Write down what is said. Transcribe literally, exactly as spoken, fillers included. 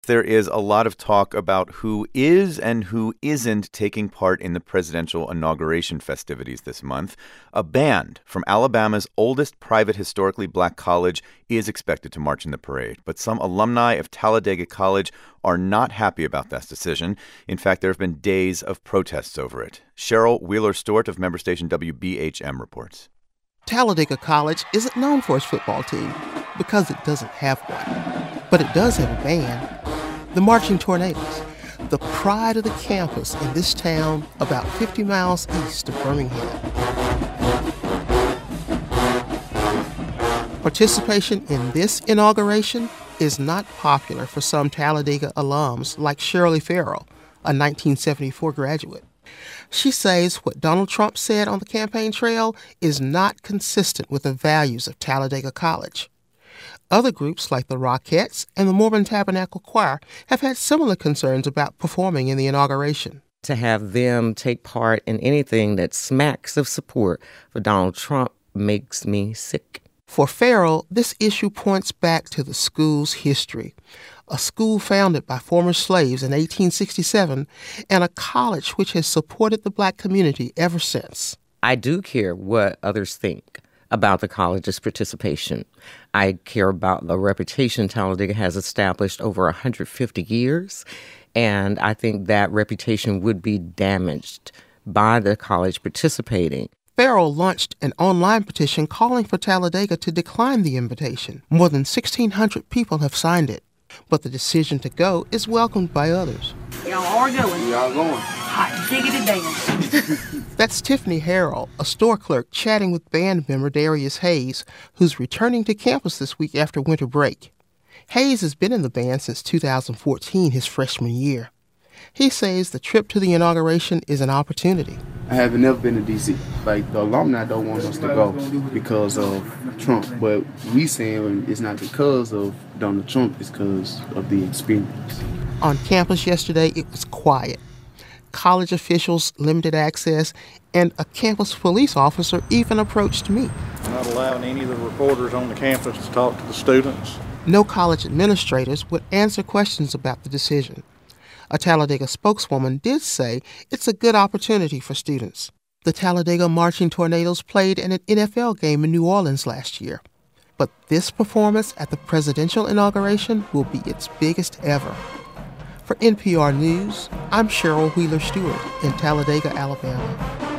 There is a lot of talk about who is and who isn't taking part in the presidential inauguration festivities this month. A band from Alabama's oldest private historically black college is expected to march in the parade, but some alumni of Talladega College are not happy about that decision. In fact, there have been days of protests over it. Cheryl Wheeler-Stewart of member station W B H M reports. Talladega College isn't known for its football team because it doesn't have one. But it does have a band, the Marching Tornadoes, the pride of the campus in this town about fifty miles east of Birmingham. Participation in this inauguration is not popular for some Talladega alums like Shirley Farrell, a nineteen seventy-four graduate. She says what Donald Trump said on the campaign trail is not consistent with the values of Talladega College. Other groups like the Rockettes and the Mormon Tabernacle Choir have had similar concerns about performing in the inauguration. To have them take part in anything that smacks of support for Donald Trump makes me sick. For Farrell, this issue points back to the school's history. A school founded by former slaves in eighteen sixty-seven and a college which has supported the black community ever since. I do care what others think about the college's participation. I care about the reputation Talladega has established over one hundred fifty years, and I think that reputation would be damaged by the college participating. Farrell launched an online petition calling for Talladega to decline the invitation. More than sixteen hundred people have signed it, but the decision to go is welcomed by others. Y'all are going. Y'all going. Hot diggity damn. That's Tiffany Harrell, a store clerk, chatting with band member Darius Hayes, who's returning to campus this week after winter break. Hayes has been in the band since two thousand fourteen, his freshman year. He says the trip to the inauguration is an opportunity. I haven't never been to D C. Like, the alumni don't want us to go because of Trump, but we saying it's not because of Donald Trump, it's because of the experience. On campus yesterday, it was quiet. College officials limited access, and a campus police officer even approached me. Not allowing any of the reporters on the campus to talk to the students. No college administrators would answer questions about the decision. A Talladega spokeswoman did say it's a good opportunity for students. The Talladega Marching Tornadoes played in an N F L game in New Orleans last year. But this performance at the presidential inauguration will be its biggest ever. For N P R News, I'm Cheryl Wheeler-Stewart in Talladega, Alabama.